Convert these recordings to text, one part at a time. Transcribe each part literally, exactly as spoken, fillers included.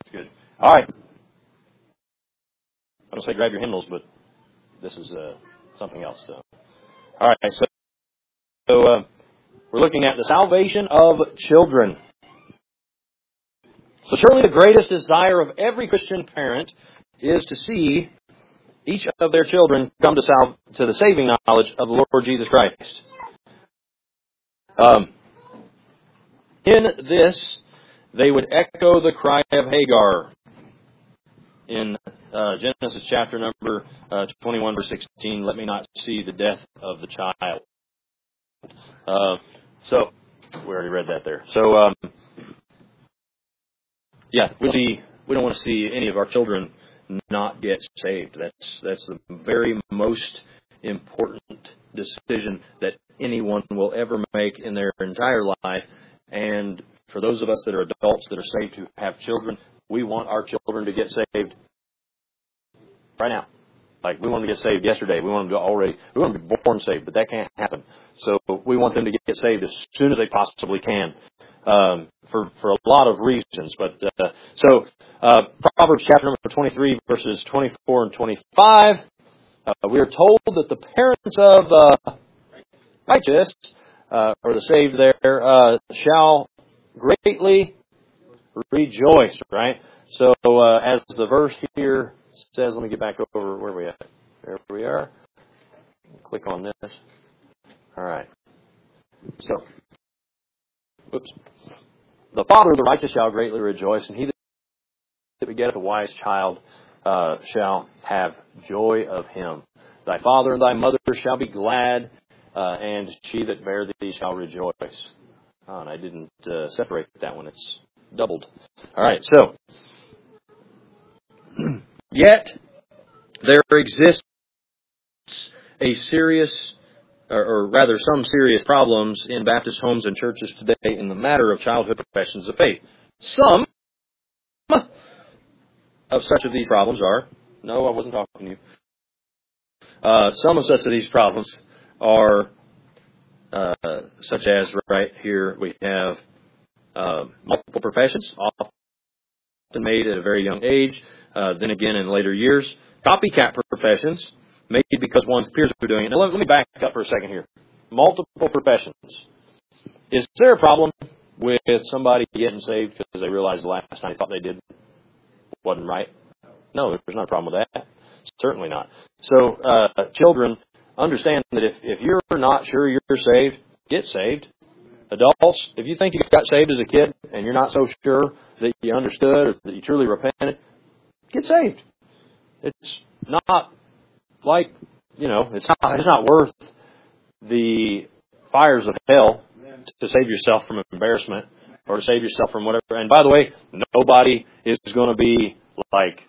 Good. All right. I don't say grab your hymnals, but this is uh, something else. So. All right. So, so uh, we're looking at the salvation of children. So surely the greatest desire of every Christian parent is to see each of their children come to, sal- to the saving knowledge of the Lord Jesus Christ. Um, in this, they would echo the cry of Hagar in uh, Genesis chapter number uh, twenty-one, verse sixteen, let me not see the death of the child. Uh, so, we already read that there. So, um, yeah, we see, we don't want to see any of our children not get saved. That's that's the very most important decision that anyone will ever make in their entire life. And for those of us that are adults that are saved who have children, we want our children to get saved right now. Like, we want them to get saved yesterday. We want them to already, we want them to be born saved, but that can't happen. So we want them to get saved as soon as they possibly can, um, for, for a lot of reasons. But, uh, so, uh, Proverbs chapter number twenty-three, verses twenty-four and twenty-five, uh, we are told that the parents of, uh, righteous, uh, or the saved there, uh, shall greatly rejoice, right? So, uh, as the verse here says, let me get back over, where are we at? There we are. Click on this. All right. So, oops. The father of the righteous shall greatly rejoice, and he that begetteth a wise child uh, shall have joy of him. Thy father and thy mother shall be glad, uh, and she that bare thee shall rejoice. Oh, and I didn't uh, separate that one. It's doubled. All right, so, yet there exists a serious, or, or rather some serious problems in Baptist homes and churches today in the matter of childhood professions of faith. Some of such of these problems are, no, I wasn't talking to you. Uh, some of such of these problems are uh, such as, right here, we have uh, multiple professions, often made at a very young age, uh, then again in later years. Copycat professions, made because one's peers are doing it. Now, let, let me back up for a second here. Multiple professions. Is there a problem with somebody getting saved because they realized the last time they thought they did wasn't right? No, there's not a problem with that. Certainly not. So, uh, children, understand that if, if you're not sure you're saved, get saved. Adults, if you think you got saved as a kid and you're not so sure that you understood or that you truly repented, get saved. It's not like, you know, it's not, it's not worth the fires of hell to save yourself from embarrassment or to save yourself from whatever. And by the way, nobody is going to be like,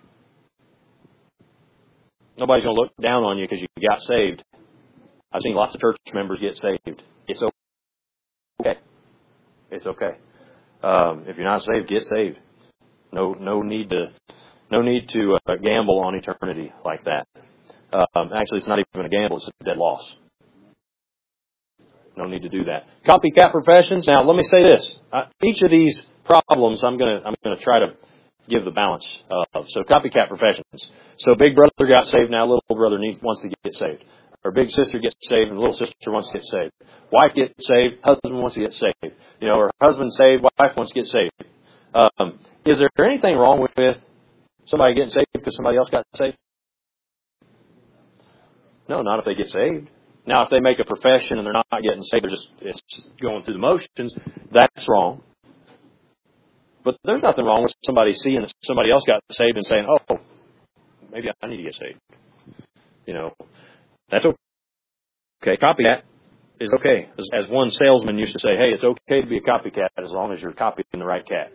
nobody's going to look down on you because you got saved. I've seen lots of church members get saved. It's okay. It's okay. Um, if you're not saved, get saved. No, no need to, no need to uh, gamble on eternity like that. Um, actually, it's not even a gamble; it's a dead loss. No need to do that. Copycat professions. Now, let me say this: uh, each of these problems, I'm gonna, I'm gonna try to give the balance of. So, copycat professions. So, big brother got saved. Now, little brother needs wants to get saved. Or big sister gets saved, and little sister wants to get saved. Wife gets saved, husband wants to get saved. You know, or husband saved, wife wants to get saved. Um, is there anything wrong with somebody getting saved because somebody else got saved? No, not if they get saved. Now, if they make a profession and they're not getting saved, they're just it's going through the motions, that's wrong. But there's nothing wrong with somebody seeing that somebody else got saved and saying, oh, maybe I need to get saved. You know, that's okay. Copycat is okay. As, as one salesman used to say, hey, it's okay to be a copycat as long as you're copying the right cat.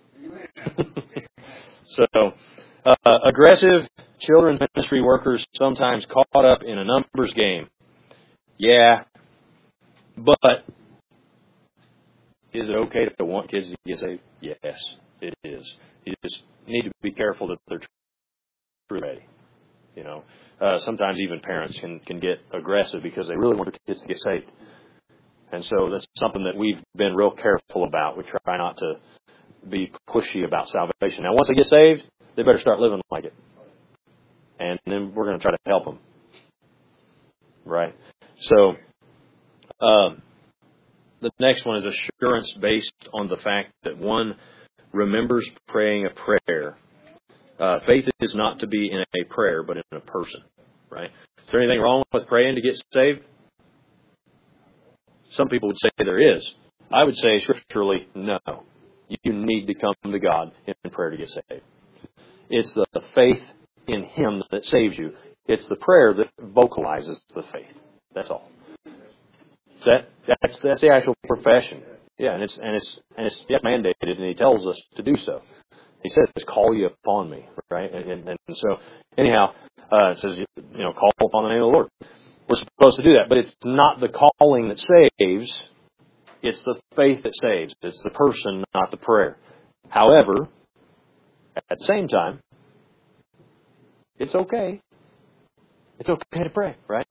So, uh, aggressive children's ministry workers sometimes caught up in a numbers game. Yeah, but is it okay to want kids to get saved? Yes, it is. You just need to be careful that they're truly ready. You know, uh, sometimes even parents can, can get aggressive because they really want their kids to get saved. And so that's something that we've been real careful about. We try not to be pushy about salvation. Now, once they get saved, they better start living like it. And then we're going to try to help them. Right? So, um, the next one is assurance based on the fact that one remembers praying a prayer. Uh, faith is not to be in a prayer, but in a person. Right? Is there anything wrong with praying to get saved? Some people would say there is. I would say scripturally, no. You need to come to God in prayer to get saved. It's the faith in Him that saves you. It's the prayer that vocalizes the faith. That's all. That that's that's the actual profession. Yeah, and it's and it's and it's yet mandated, and He tells us to do so. He says, "Call you upon me," right? And, and, and so, anyhow, uh, it says, you know, call upon the name of the Lord. We're supposed to do that, but it's not the calling that saves. It's the faith that saves. It's the person, not the prayer. However, at the same time, it's okay. It's okay to pray, right?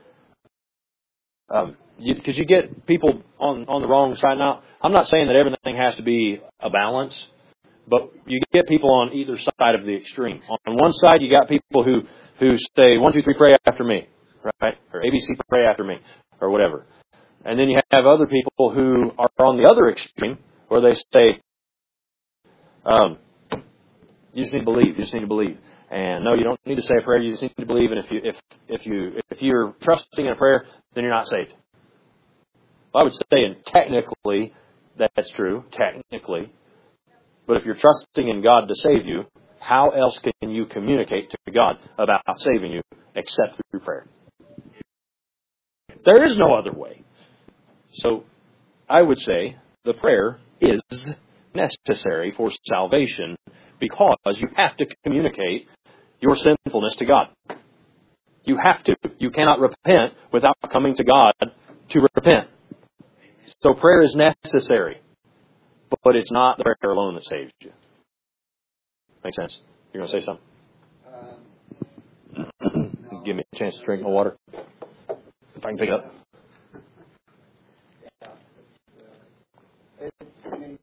Um, because you, you get people on, on the wrong side. Now, I'm not saying that everything has to be a balance, but you get people on either side of the extreme. On one side, you got people who, who say, one, two, three, pray after me, right? Or A B C, pray after me, or whatever. And then you have other people who are on the other extreme, where they say, um, you just need to believe, you just need to believe. And no, you don't need to say a prayer, you just need to believe, and if you if if you if you're trusting in a prayer, then you're not saved. Well, I would say, and technically that's true, technically. But if you're trusting in God to save you, how else can you communicate to God about saving you except through prayer? There is no other way. So I would say the prayer is necessary for salvation because you have to communicate your sinfulness to God. You have to. You cannot repent without coming to God to repent. So prayer is necessary, but it's not the prayer alone that saves you. Make sense? You're going to say something? Um, Give me a chance to drink my water. If I can pick it up. It, I mean,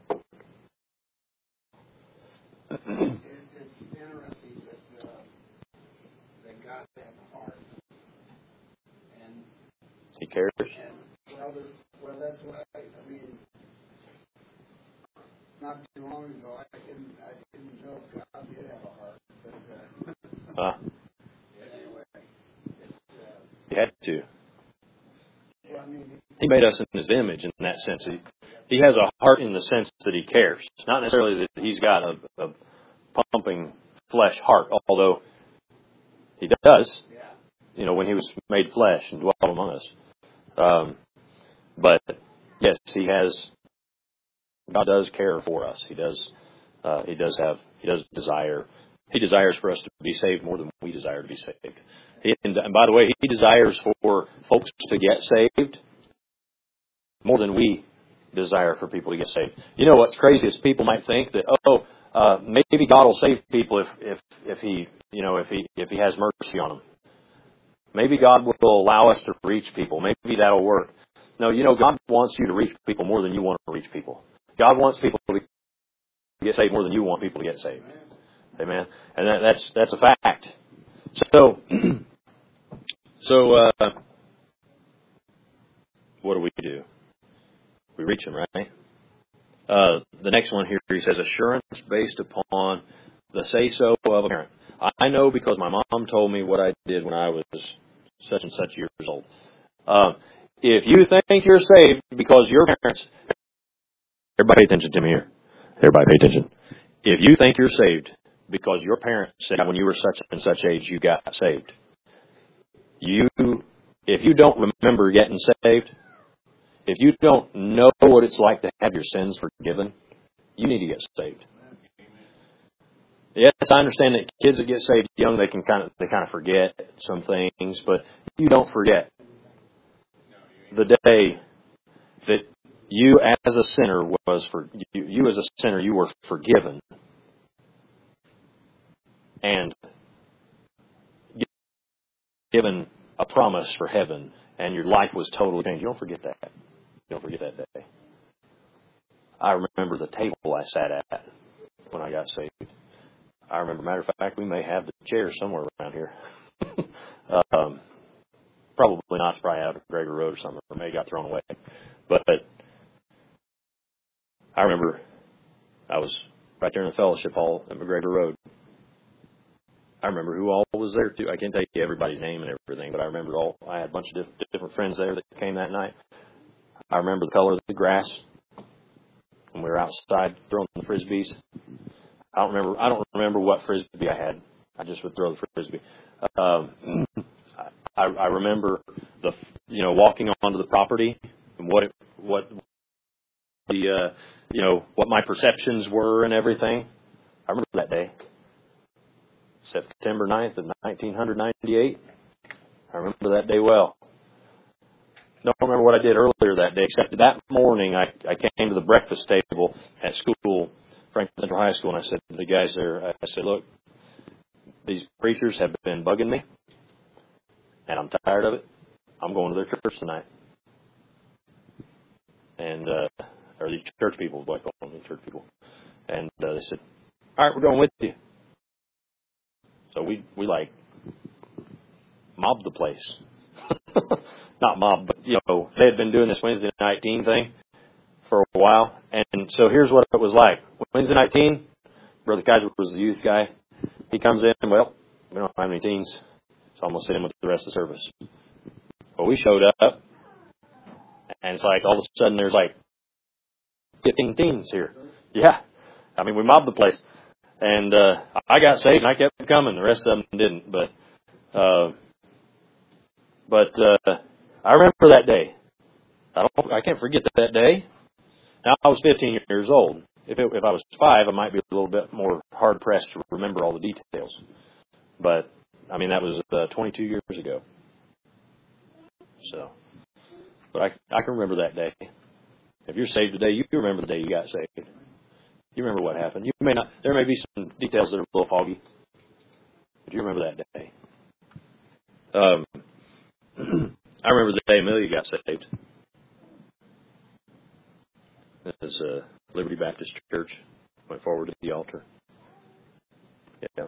it, it's interesting that, uh, that God has a heart, and He cares. And, well, the, well, that's what I, I mean. Not too long ago, I didn't, I didn't know God did have a heart, but, uh, Uh, but anyway, it's, uh, he had to. well, I mean, He made us in His image in that sense. He, he has a heart in the sense that He cares. Not necessarily that He's got a, a pumping flesh heart, although He does, you know, when He was made flesh and dwelt among us. Um, but, yes, He has, God does care for us. He does, uh, He does have, He does desire. He desires for us to be saved more than we desire to be saved. He, and, and by the way, He desires for folks to get saved more than we desire for people to get saved. You know what's crazy is people might think that, oh, uh, maybe God will save people if, if, if He, you know, if He, if He has mercy on them. Maybe God will allow us to reach people. Maybe that'll work. No, you know, God wants you to reach people more than you want to reach people. God wants people to get saved more than you want people to get saved. Amen. And that, that's that's a fact. So, so uh, what do we do? We reach them, right? Uh, the next one here, he says, assurance based upon the say-so of a parent. I know because my mom told me what I did when I was such and such years old. Uh, if you think you're saved because your parents, everybody pay attention to me here. Everybody pay attention. If you think you're saved because your parents said when you were such and such age you got saved, you, if you don't remember getting saved, if you don't know what it's like to have your sins forgiven, you need to get saved. Yes, I understand that kids that get saved young, they can kind of they kind of forget some things, but you don't forget the day that you as a sinner was for you, you as a sinner you were forgiven and given a promise for heaven, and your life was totally changed. You don't forget that. You don't forget that day. I remember the table I sat at when I got saved. I remember, matter of fact, we may have the chair somewhere around here. um, probably not. It's probably out of McGregor Road or something, or maybe got thrown away. But, but I remember I was right there in the fellowship hall at McGregor Road. I remember who all was there too. I can't tell you everybody's name and everything, but I remember all. I had a bunch of diff- different friends there that came that night. I remember the color of the grass when we were outside throwing the frisbees. I don't remember. I don't remember what frisbee I had. I just would throw the frisbee. Um, I, I remember the you know walking onto the property and what it, what the uh, you know what my perceptions were and everything. I remember that day, September ninth of nineteen ninety-eight. I remember that day well. Don't remember what I did earlier that day, except that morning I, I came to the breakfast table at school, Franklin Central High School, and I said to the guys there, I said, look, these preachers have been bugging me, and I'm tired of it. I'm going to their church tonight. And, uh, or these church people, what I call them, church people. And uh, they said, all right, we're going with you. So we, we like, mobbed the place. Not mob, but, you know, they had been doing this Wednesday night teen thing for a while. And so here's what it was like. Wednesday night teen, Brother Kaiser was the youth guy. He comes in, and, well, we don't have any teens, so I'm going to sit in with the rest of the service. Well, we showed up, and it's like all of a sudden there's like fifteen teens here. Yeah. I mean, we mobbed the place. And uh, I got saved, and I kept coming. The rest of them didn't. But, uh, but uh, I remember that day. I don't. I can't forget that day. Now, I was fifteen years old. If it, if I was five, I might be a little bit more hard pressed to remember all the details. But I mean, that was uh, twenty-two years ago. So, but I I can remember that day. If you're saved today, you remember the day you got saved. You remember what happened. You may not. There may be some details that are a little foggy, but you remember that day. Um, I remember the day Amelia got saved. As uh, Liberty Baptist Church went forward to the altar. Yeah.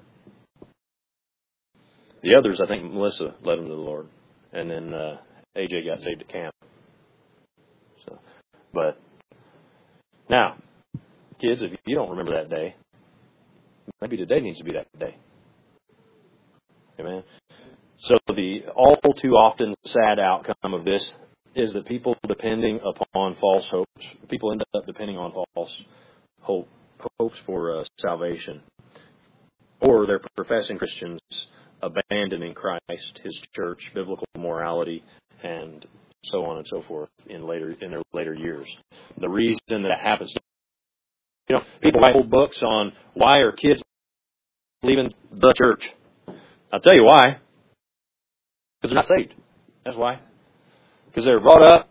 The others, I think Melissa led them to the Lord, and then uh, A J got saved at camp. So, but now, kids, if you don't remember that day, maybe today needs to be that day. Amen. So the all too often sad outcome of this is that people depending upon false hopes, people end up depending on false hope, hopes for uh, salvation, or they're professing Christians abandoning Christ, His church, biblical morality, and so on and so forth in later in their later years. The reason that happens, you know, people write whole books on why are kids leaving the church. I'll tell you why. Because they're not saved. That's why. Because they're brought up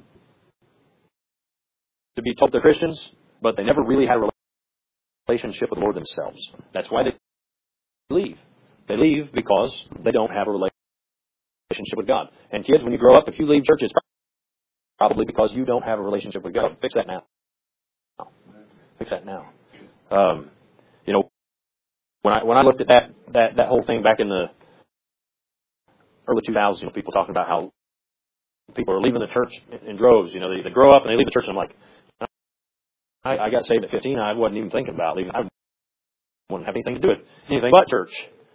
to be told they're Christians, but they never really had a relationship with the Lord themselves. That's why they leave. They leave because they don't have a relationship with God. And kids, when you grow up, if you leave church, it's probably because you don't have a relationship with God. Fix that now. Fix that now. Um, you know, when I when I looked at that that that whole thing back in the early two thousands, you know, people talking about how people are leaving the church in droves. You know, they, they grow up and they leave the church. And I'm like, I, I got saved at fifteen. I wasn't even thinking about leaving. I wouldn't have anything to do with anything but church.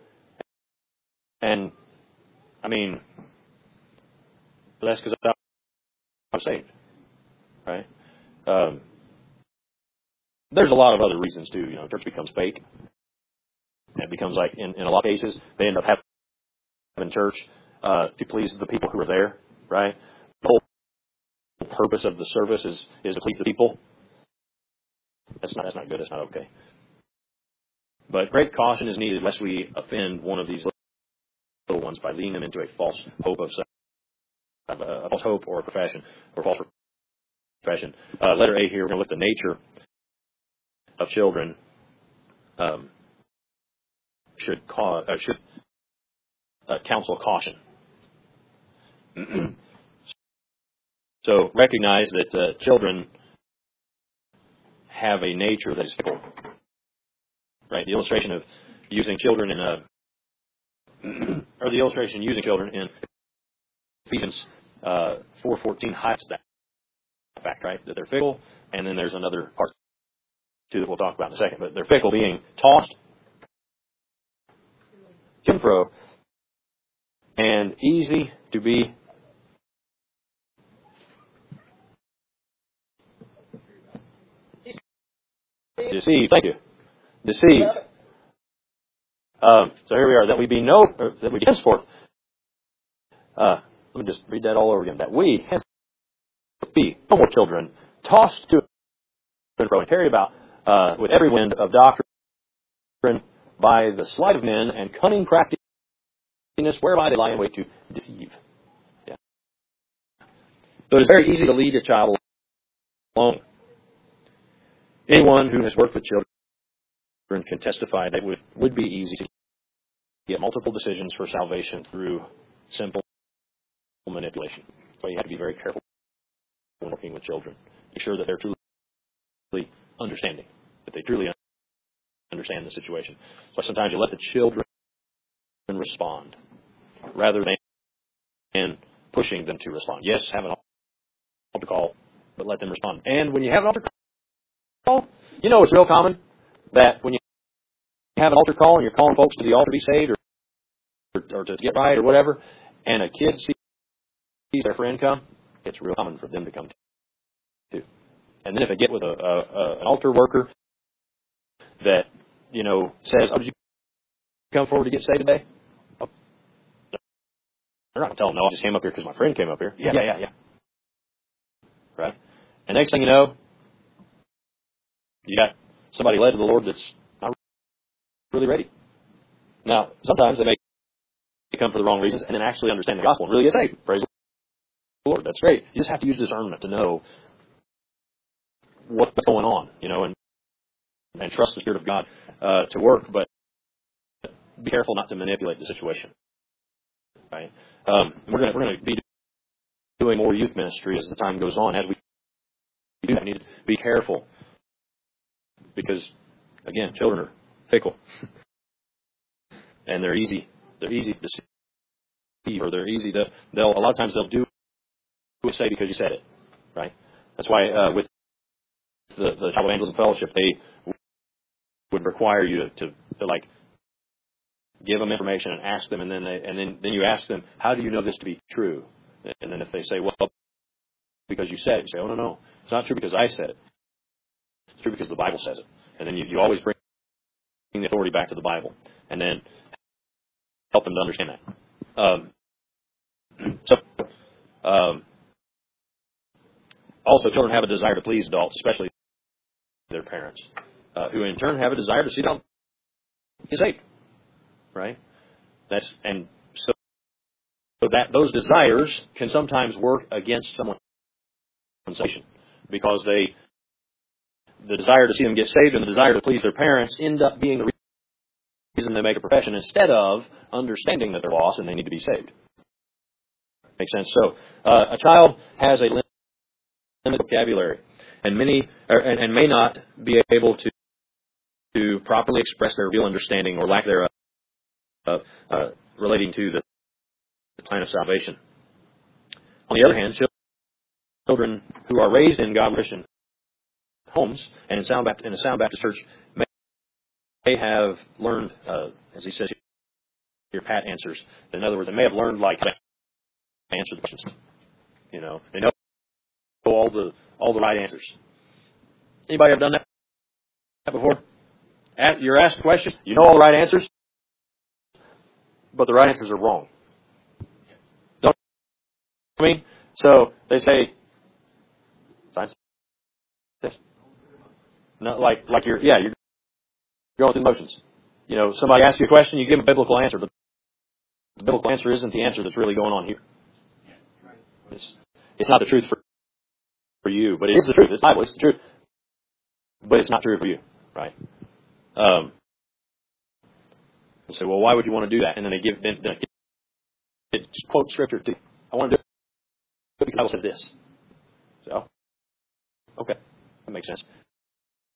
And I mean, but that's because I'm saved, right? Um, there's a lot of other reasons too. You know, church becomes fake. And it becomes like in, in a lot of cases they end up having church uh, to please the people who are there, right? The whole purpose of the service is, is to please the people. That's not that's not good. That's not okay. But great caution is needed lest we offend one of these little ones by leading them into a false hope of a false hope or a profession or false profession. Uh, letter A here, we're going to look at the nature of children. Um, should cause uh, should uh, counsel caution. So recognize that uh, children have a nature that is fickle. Right? The illustration of using children in a, or the illustration using children in Ephesians uh, four fourteen highlights that fact, right? That they're fickle, and then there's another part too that we'll talk about in a second. But they're fickle, being tossed to and fro, and easy to be deceived. Thank you. Deceived. Um, so here we are. That we be no, or that we be henceforth. Uh, let me just read that all over again. That we henceforth be no more children, tossed to and fro and carried about uh, with every wind of doctrine by the sleight of men and cunning craftiness, whereby they lie in wait to deceive. Yeah. So it is very easy to lead a child along. Anyone who has worked with children can testify that it would, would be easy to get multiple decisions for salvation through simple manipulation. So you have to be very careful when working with children. Be sure that they're truly understanding, that they truly understand the situation. So sometimes you let the children respond rather than pushing them to respond. Yes, have an altar call, but let them respond. And when you have an altar call, you know it's real common that when you have an altar call and you're calling folks to the altar to be saved or, or to get right or whatever, and a kid sees their friend come, it's real common for them to come too. And then if they get with a, a, a an altar worker that, you know, says, "Oh, did you come forward to get saved today?" Oh, they're not going to tell them, "No, I just came up here because my friend came up here." Yeah, yeah, yeah, yeah. Right? And next thing you know, you got somebody led to the Lord that's not really ready. Now, sometimes they may come for the wrong reasons and then actually understand the gospel and really get saved. Praise the Lord. That's great. You just have to use discernment to know what's going on, you know, and and trust the Spirit of God uh, to work, but be careful not to manipulate the situation. Right? Um, we're going we're going to be doing more youth ministry as the time goes on. As we do that, we need to be careful because, again, children are fickle and they're easy. They're easy to deceive, or they're easy to. They'll a lot of times they'll do what you say because you said it. Right? That's why uh, with the, the Child Evangelism Fellowship, they would require you to, to, to like give them information and ask them, and then they, and then, then you ask them, "How do you know this to be true?" And then if they say, "Well, because you said it," you say, "Oh no, no, it's not true because I said it. It's true because the Bible says it." And then you, you always bring the authority back to the Bible, and then help them to understand that. Um, so, um, also, children have a desire to please adults, especially their parents, uh, who in turn have a desire to see them get saved. Right? That's and so, so that those desires can sometimes work against someone's salvation because they, the desire to see them get saved and the desire to please their parents end up being the reason they make a profession instead of understanding that they're lost and they need to be saved. Makes sense? So uh, a child has a limited vocabulary and many or, and, and may not be able to to properly express their real understanding or lack thereof uh, uh, relating to the, the plan of salvation. On the other hand, children who are raised in God Christian homes and in, sound Baptist, in a sound Baptist church may, may have learned, uh, as he says here, pat answers. In other words, they may have learned like how to answer the questions. You know, they know all the all the right answers. Anybody ever done that before? At, you're asked a question, you know all the right answers, but the right answers are wrong. Don't you know what I mean? So they say, science. No, like like you're yeah you're going through the motions. You know, somebody asks you a question, you give them a biblical answer, but the biblical answer isn't the answer that's really going on here. It's it's not the truth for for you, but it is the truth. It's Bible, it's the truth, but it's not true for you, right? Um, they say, well, why would you want to do that? And then they give then, then it quote scripture to you. I want to do it because the Bible says this. So, okay, that makes sense.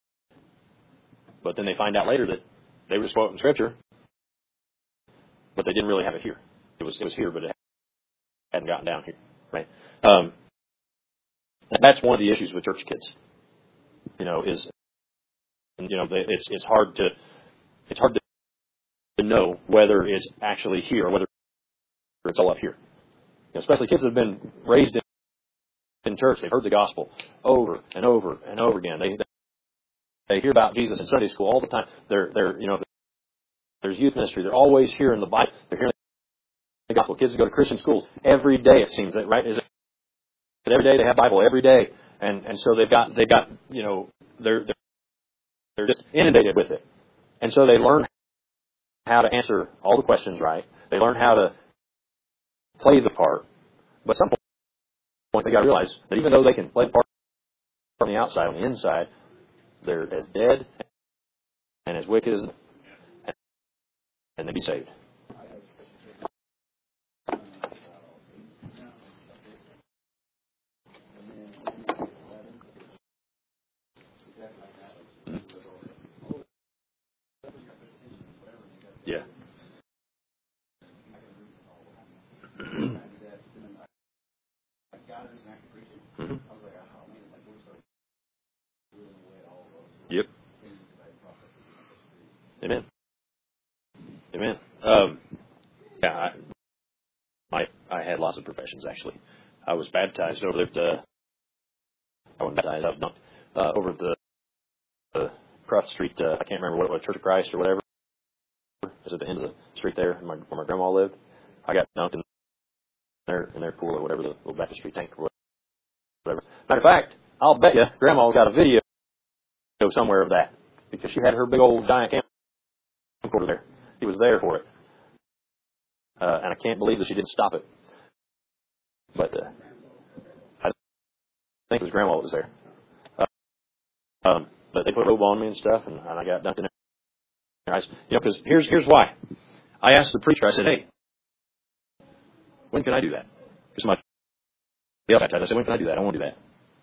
But then they find out later that they were just quoting Scripture, but they didn't really have it here. It was it was here, but it hadn't gotten down here, right? Um, and that's one of the issues with church kids. You know, is you know they, it's it's hard to it's hard to know whether it's actually here or whether it's all up here. You know, especially kids that have been raised in, in church, they've heard the gospel over and over and over again. They they hear about Jesus in Sunday school all the time. They're they're you know there's youth ministry. They're always hearing the Bible. They're hearing the gospel. Kids that go to Christian schools every day, it seems, right? Is it every day they have Bible every day, and and so they've got they've got you know they're they're, they're just inundated with it, and so they learn how to answer all the questions right. They learn how to play the part, but at some point they got to realize that even though they can play the part on the outside, on the inside, they're as dead and as wicked as, and they be saved. Yeah. Mm-hmm. Yep. Amen. Amen. Um, yeah, I, I I had lots of professions actually. I was baptized over there at the. I wasn't baptized. I was dunked uh, over at the uh, Croft Street. Uh, I can't remember what it was, Church of Christ or whatever. It's at the end of the street there, where my, where my grandma lived. I got dunked in their in their pool or whatever, the little Baptist Street tank or whatever. Matter of fact, I'll bet you Grandma's got a video somewhere of that because she had her big old giant camcorder there. He was there for it, uh, and I can't believe that she didn't stop it. But uh, I think it was Grandma that was there. Uh, um, but they put a robe on me and stuff, and, and I got dunked in there. I, you know, because here's here's why. I asked the preacher. I said, "Hey, when can I do that?" Because somebody else baptized. I said, "When can I do that? I want to do that."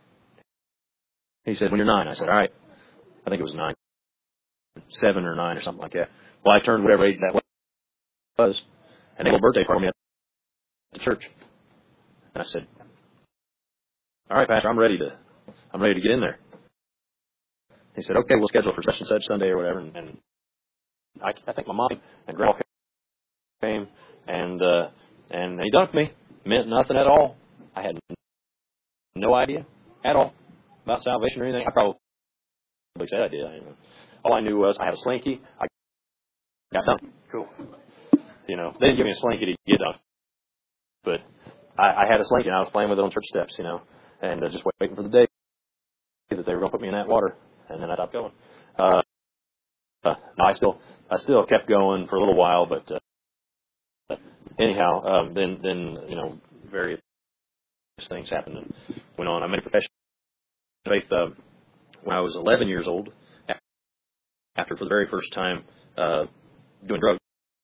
He said, "When you're nine." I said, "All right." I think it was nine, seven or nine or something like that. Well, I turned whatever age that was, and they had a birthday party at the church. And I said, "All right, Pastor, I'm ready to, I'm ready to get in there." He said, "Okay, we'll schedule for such and such Sunday or whatever." And, and I, I think my mom and grandma came, and uh, and he dunked me. Meant nothing at all. I had no idea at all about salvation or anything. I probably said I did. I didn't know. All I knew was I had a slinky. I got dunked. Cool. You know, they didn't give me a slinky to get dunked, but I, I had a slinky and I was playing with it on church steps, you know, and uh, just waiting for the day that they were going to put me in that water, and then I stopped going. Uh, uh, no, I still, I still kept going for a little while, but uh, anyhow, um, then, then you know, various things happened and went on. I made a profession of faith uh, when I was eleven years old. After, for the very first time, uh, doing drugs,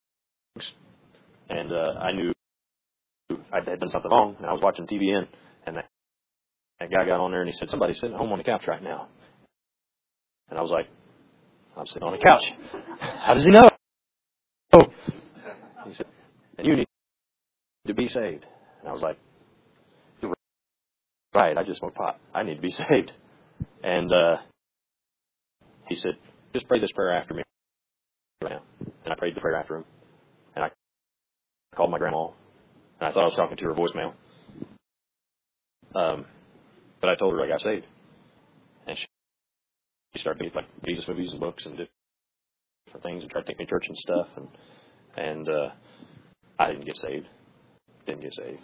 and uh, I knew I had done something wrong, and I was watching T V N, and that, that guy got on there and he said, "Somebody's sitting at home on the couch right now." And I was like, "I'm sitting on the couch. How does he know?" Oh. He said, "And you need to be saved." And I was like, "You're right, I just smoked pot. I need to be saved." And uh, he said, "Just pray this prayer after me right now." And I prayed the prayer after him, and I called my grandma, and I thought I was talking to her voicemail. Um, but I told her I got saved. And she, she started getting like Jesus movies and books and different things and tried to take me to church and stuff. And and uh, I didn't get saved. Didn't get saved.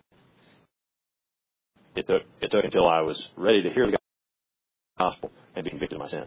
It took, it took until I was ready to hear the gospel and be convicted of my sin.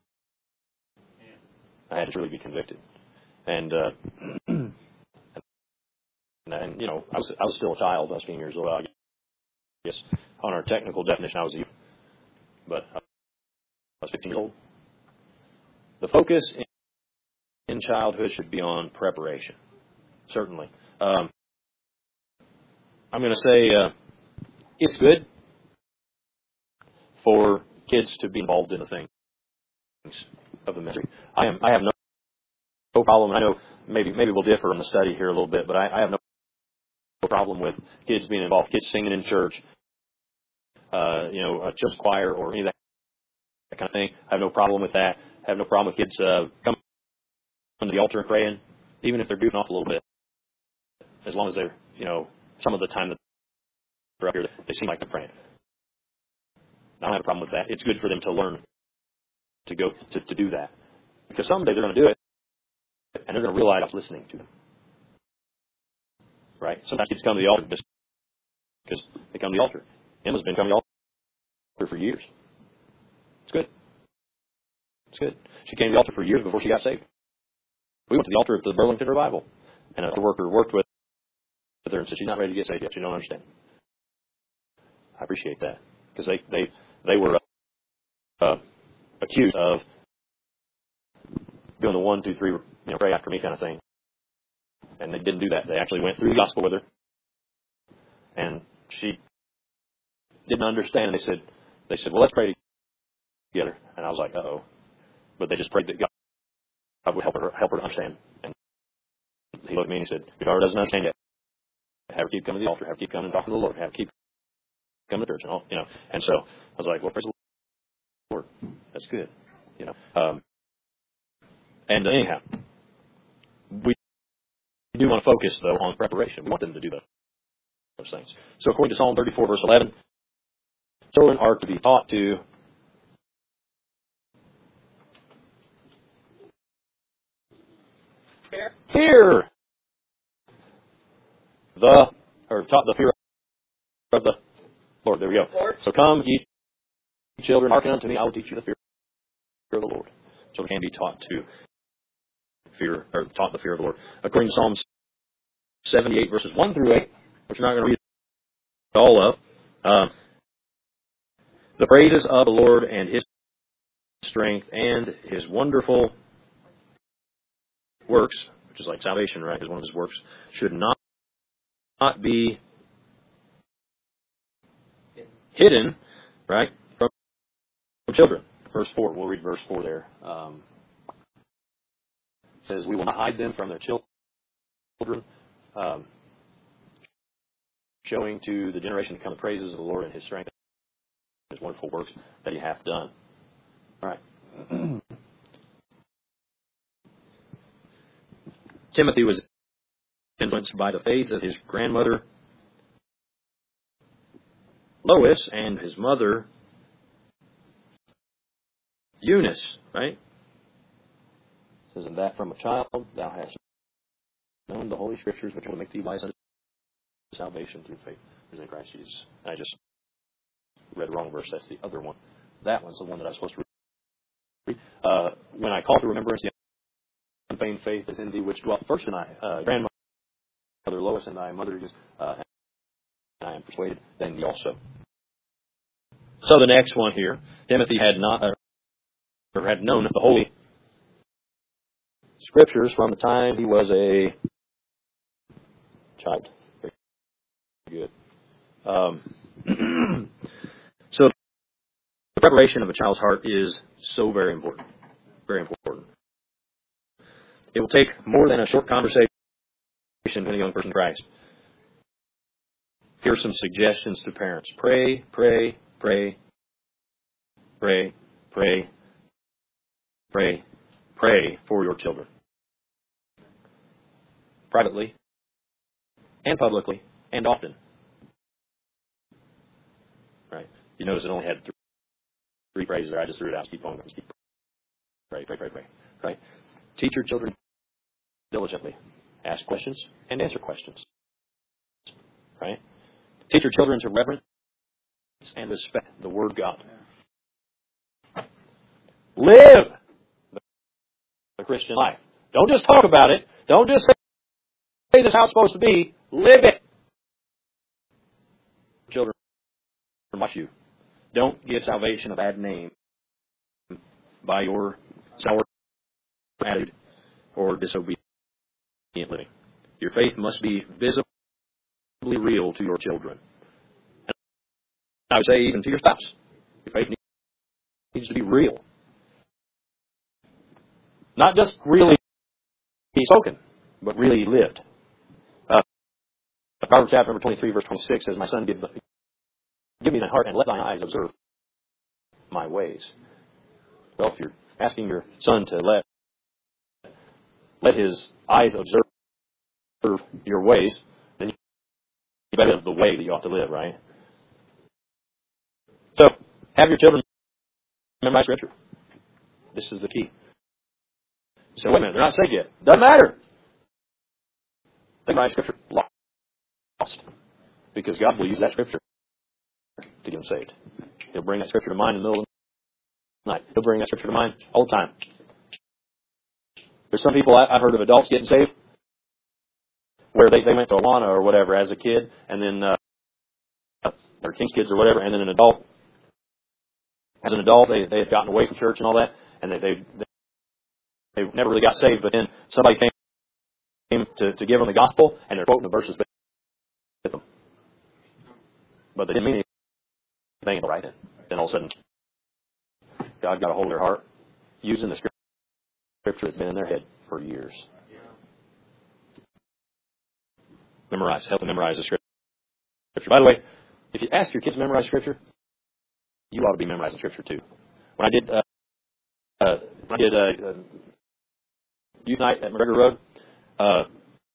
I had to truly be convicted. And, uh, and, and you know, I was, I was still a child. I was fifteen years old. I guess on our technical definition, I was a youth. But I was fifteen years old. The focus in, in childhood should be on preparation. Certainly. Um, I'm going to say uh, it's good for kids to be involved in the things of the ministry. I am. I have no, no problem. I know maybe maybe we'll differ in the study here a little bit, but I, I have no problem with kids being involved, kids singing in church, uh, you know, a church choir or any of that, that kind of thing. I have no problem with that. I have no problem with kids uh, coming to the altar and praying, even if they're goofing off a little bit, as long as they're, you know, some of the time that they're up here, they seem like they're praying. I don't have a problem with that. It's good for them to learn to go to, to do that, because someday they're going to do it, and they're going to realize I was listening to them. Right? Sometimes kids come to the altar just because they come to the altar. Emma's been coming to the altar for years. It's good. It's good. She came to the altar for years before she got saved. We went to the altar at the Burlington Revival, and a worker worked with her and said she's not ready to get saved yet. She don't understand. I appreciate that, because they they they were uh, accused of doing the one, two, three, you know, pray after me kind of thing. And they didn't do that. They actually went through the gospel with her. And she didn't understand. And they said, they said, well, let's pray together. And I was like, uh-oh. But they just prayed that God would help her, help her to understand. And he looked at me and he said, your daughter doesn't understand yet. Have her keep coming to the altar. Have her keep coming and talking to the Lord. Have her keep coming to church. And all, you know. And so I was like, well, praise the Lord. That's good. You know. Um, and anyhow, we We do want to focus, though, on preparation. We want them to do those things. So according to Psalm thirty-four, verse eleven, children are to be taught to fear, fear the, or taught the fear of the Lord. There we go. Lord. So come, ye children, hearken unto me, I will teach you the fear of the Lord. Children can be taught to fear, or taught the fear of the Lord. According to Psalms seventy-eight, verses one through eight, which we're not going to read all of. Uh, the praises of the Lord and His strength and His wonderful works, which is like salvation, right? Is one of His works, should not, not be hidden, right, from, from children. Verse four, we'll read verse four there. Um, it says, we will not hide them from their children, um, showing to the generation to come the praises of the Lord and His strength and His wonderful works that He hath done. All right. Timothy was influenced by the faith of his grandmother Lois and his mother Eunice, right? It says, and that from a child thou hast known the Holy Scriptures, which will make thee wise unto salvation through faith in Christ Jesus. I just read the wrong verse. That's the other one. That one's the one that I was supposed to read. Uh, when I call to remembrance the unfeigned faith is in thee, which dwelt first in thy uh, grandmother Lois and thy mother Eunice, uh, and I am persuaded then thee also. So the next one here, Timothy had not uh, or had known the Holy Scriptures from the time he was a child. Very good. Um, so the preparation of a child's heart is so very important. Very important. It will take more than a short conversation with a young person in Christ. Here are some suggestions to parents. Pray, pray, pray, pray, pray, pray, pray for your children. Privately and publicly and often. Right? You notice it only had three, three phrases there. I just threw it out. Keep on. Just keep pray, pray, pray, pray. Right? Teach your children diligently. Ask questions and answer questions. Right? Teach your children to reverence and respect the Word of God. Live the Christian life. Don't just talk about it. Don't just say this is how it's supposed to be. Live it. Children, watch you. Don't give salvation a bad name by your sour attitude or disobedient living. Your faith must be visibly real to your children. And I would say even to your spouse. Your faith needs to be real. Not just really spoken, but really lived. Uh, Proverbs chapter number twenty-three, verse twenty-six says, "My son, give, give me thy heart and let thine eyes observe my ways." Well, if you're asking your son to let let his eyes observe your ways, then you better have the way that you ought to live, right? So, have your children memorize Scripture. This is the key. You say, wait a minute, they're not saved yet. Doesn't matter. They memorize Scripture. Lost. Because God will use that Scripture to get them saved. He'll bring that Scripture to mind in the middle of the night. He'll bring that Scripture to mind all the time. There's some people, I've heard of adults getting saved where they, they went to Awana or whatever as a kid, and then, uh, or King's Kids or whatever, and then an adult, as an adult, they, they had gotten away from church and all that, and they, they, they, they never really got saved, but then somebody came to, to give them the gospel, and they're quoting the verses with them. But they didn't mean anything right then. Then all of a sudden, God got a hold of their heart, using the Scripture that's been in their head for years. Memorize. Help them memorize the Scripture. By the way, if you ask your kids to memorize Scripture, you ought to be memorizing Scripture too. When I did, uh, uh, when I did uh, uh, youth night at McGregor Road, uh,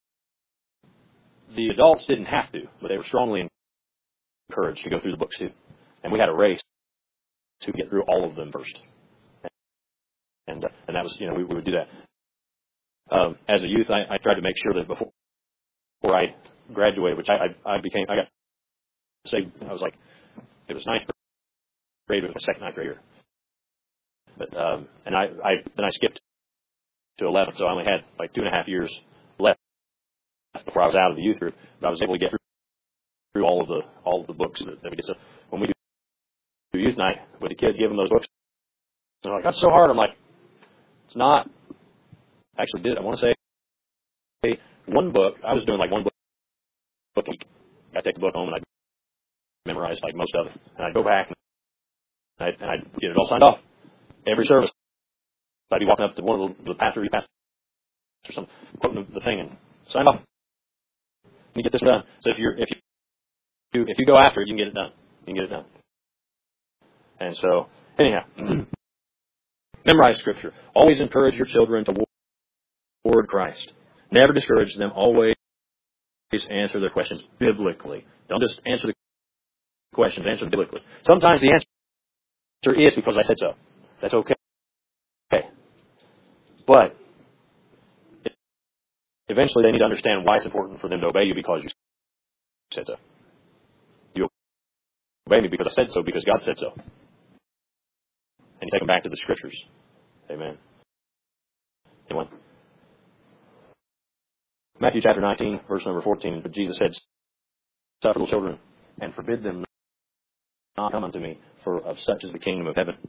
the adults didn't have to, but they were strongly encouraged to go through the books too. And we had a race to get through all of them first. And uh, and that was, you know, we, we would do that. Um, as a youth, I, I tried to make sure that before, before I graduated, which I, I, I became, I got saved, I was like, it was ninth grade, it was my second ninth grade year. But, um, and I, I, then I skipped to eleventh, so I only had like two and a half years left before I was out of the youth group. But I was able to get through, through all of the, all of the books that, that we did. So when we do youth night with the kids, give them those books, they're like, that's so hard. I'm like, it's not. I actually did. I want to say hey, one book. I was doing like one book a week. I'd take the book home and I'd memorize like most of it. And I'd go back and I'd, and I'd get it all signed off. Every service. I'd be walking up to one of the, the pastor, the pastor or something, quoting the, the thing and sign off. Let me get this done. So if you're if you if you go after it, you can get it done. You can get it done. And so anyhow. Memorize Scripture. Always encourage your children toward Christ. Never discourage them. Always answer their questions biblically. Don't just answer the questions. Answer them biblically. Sometimes the answer is because I said so. That's okay. Okay. But eventually they need to understand why it's important for them to obey you because you said so. You obey me because I said so, because God said so. And you take them back to the Scriptures. Amen. Anyone? Matthew chapter nineteen, verse number fourteen. But Jesus said, suffer little children, and forbid them not come unto me, for of such is the kingdom of heaven.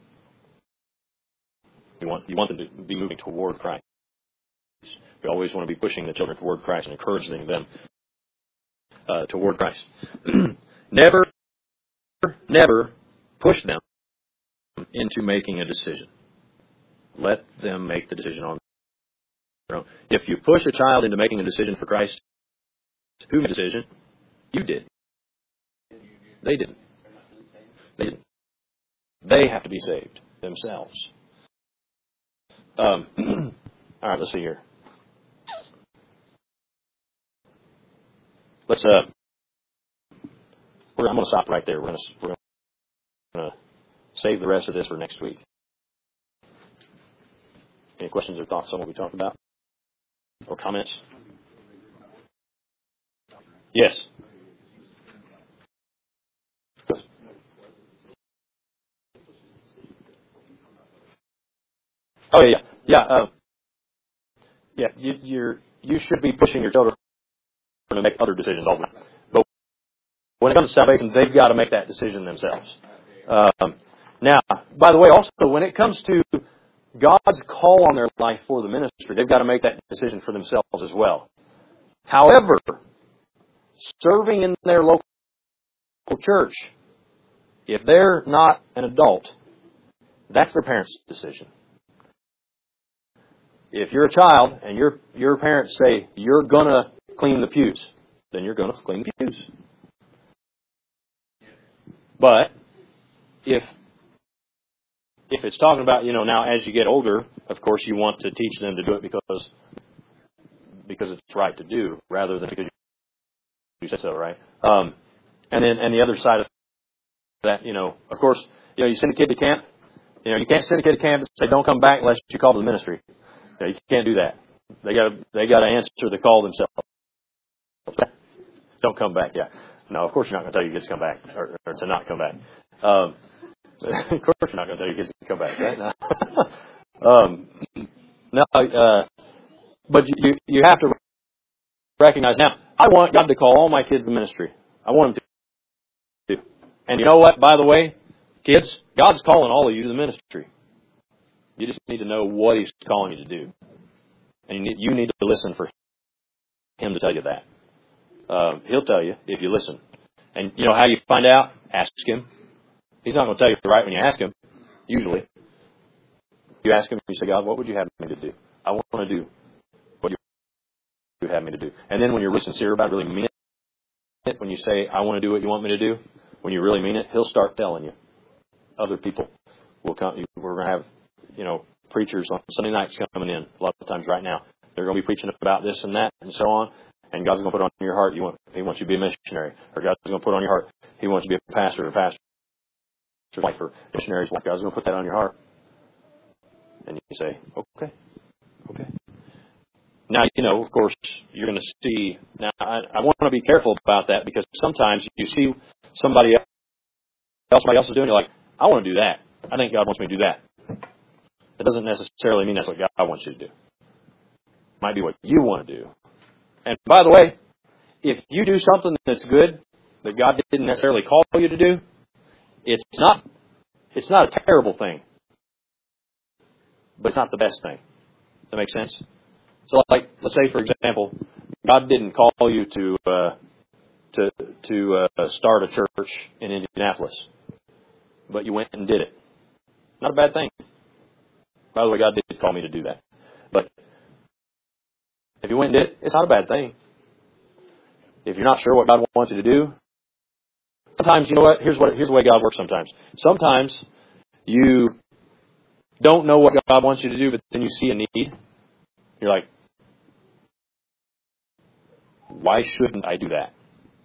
You want, you want them to be moving toward Christ. We always want to be pushing the children toward Christ and encouraging them uh, toward Christ. Never, never push them into making a decision. Let them make the decision on their own. If you push a child into making a decision for Christ, who made the decision? You did. They didn't. They didn't. They have to be saved themselves. Um, all right, let's see here. Let's. Uh, we're, I'm going to stop right there. We're going to. We're going to save the rest of this for next week. Any questions or thoughts on what we talked about? Or comments? Yes. Oh yeah, yeah, uh, yeah. You, you're you should be pushing your children to make other decisions all the time. But when it comes to salvation, they've got to make that decision themselves. Um, now, by the way, also when it comes to God's call on their life for the ministry, they've got to make that decision for themselves as well. However, serving in their local church, if they're not an adult, that's their parents' decision. if you're a child and your your parents say you're gonna clean the pews, then you're gonna clean the pews. But if if it's talking about, you know, now as you get older, of course you want to teach them to do it because because it's right to do, rather than because you said so, right? Um, and then and the other side of that, you know, of course, you know, you send a kid to camp. You know, you can't send a kid to camp and say, "Don't come back unless you call to the ministry." You know, you can't do that. They got to they got to answer the call themselves. Don't come back. Yeah. No, of course you're not going to tell your kids to come back or, or to not come back. Um, of course you're not going to tell your kids to come back, right? No. um, no uh, but you you have to recognize now. I want God to call all my kids to ministry. I want Him to. And you know what? By the way, kids, God's calling all of you to the ministry. You just need to know what He's calling you to do, and you need, you need to listen for Him to tell you that. Uh, he'll tell you if you listen. And you know how you find out? Ask Him. He's not going to tell you right when you ask Him, usually. You ask Him, you say, God, what would you have me to do? I want to do what you would have me to do. And then when you're really sincere about it, really mean it, when you say, I want to do what you want me to do, when you really mean it, He'll start telling you. Other people will come. We're going to have, you know, preachers on Sunday nights coming in a lot of times right now. They're going to be preaching about this and that and so on. And God's going to put on your heart, you want, He wants you to be a missionary. Or God's going to put on your heart, He wants you to be a pastor or a pastor's wife or missionary's wife. God's going to put that on your heart. And you say, okay, okay. Now, you know, of course, you're going to see. Now, I, I want to be careful about that because sometimes you see somebody else, somebody else is doing, you're like, I want to do that. I think God wants me to do that. That doesn't necessarily mean that's what God wants you to do. It might be what you want to do. And by the way, if you do something that's good that God didn't necessarily call you to do, it's not it's not a terrible thing, but it's not the best thing. Does that make sense? So, like, let's say, for example, God didn't call you to uh, to to uh, start a church in Indianapolis, but you went and did it. Not a bad thing. By the way, God did call me to do that, but if you went and did it, it's not a bad thing. If you're not sure what God wants you to do, sometimes, you know what? Here's what here's the way God works sometimes. Sometimes you don't know what God wants you to do, but then you see a need. You're like, why shouldn't I do that?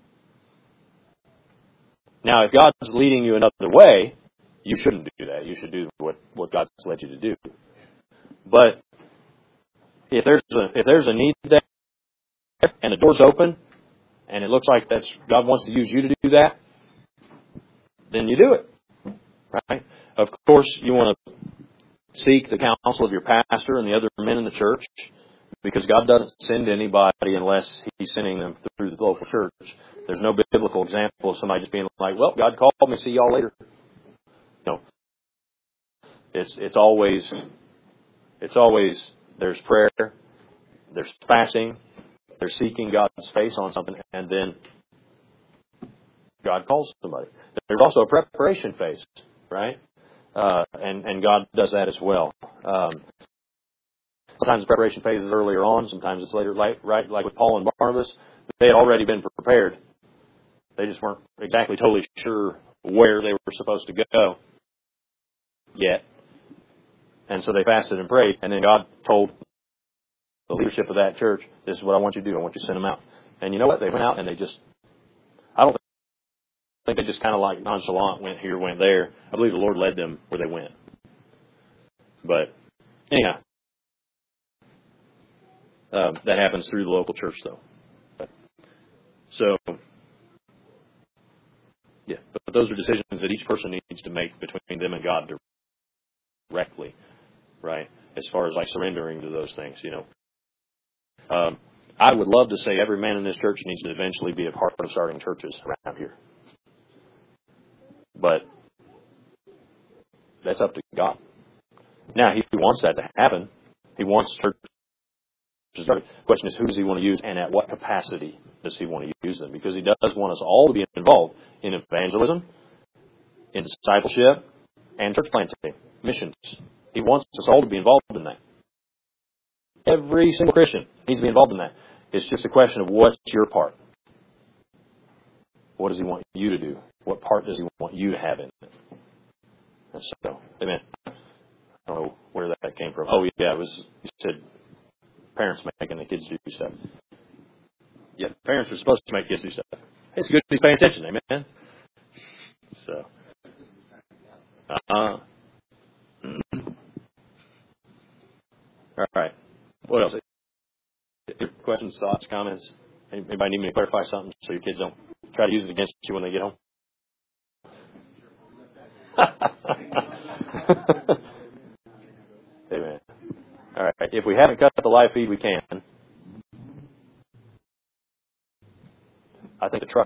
Now, if God's leading you another way, you shouldn't do that. You should do what, what God's led you to do. But if there's a, if there's a need there and the door's open and it looks like that's God wants to use you to do that, then you do it. Right? Of course, you want to seek the counsel of your pastor and the other men in the church, because God doesn't send anybody unless He's sending them through the local church. There's no biblical example of somebody just being like, well, God called me, see y'all later. No. It's it's always it's always there's prayer, there's fasting, there's seeking God's face on something, and then God calls somebody. There's also a preparation phase, right? Uh, and, and God does that as well. Um, sometimes the preparation phase is earlier on, sometimes it's later, like, right? Like with Paul and Barnabas, they had already been prepared. They just weren't exactly totally sure where they were supposed to go yet. And so they fasted and prayed, and then God told the leadership of that church, this is what I want you to do. I want you to send them out. And you know what? They went out and they just, I don't think they just kind of like nonchalant went here, went there. I believe the Lord led them where they went. But anyhow, um, that happens through the local church, though. So, yeah, but those are decisions that each person needs to make between them and God directly, right? As far as like surrendering to those things, you know. Um, I would love to say every man in this church needs to eventually be a part of starting churches around here. But that's up to God. Now, He wants that to happen. He wants churches to start. The question is, who does He want to use and at what capacity does He want to use them? Because He does want us all to be involved in evangelism, in discipleship, and church planting, missions. He wants us all to be involved in that. Every single Christian needs to be involved in that. It's just a question of what's your part. What does he want you to do? What part does he want you to have in it? And so, amen. I don't know where that came from. Oh, yeah, it was, you said parents making the kids do stuff. Yeah, parents are supposed to make kids do stuff. It's good to pay attention, amen. So, uh, all right. What else? Questions, thoughts, comments? Anybody need me to clarify something so your kids don't try to use it against you when they get home? Amen. All right. If we haven't cut the live feed, we can. I think the truck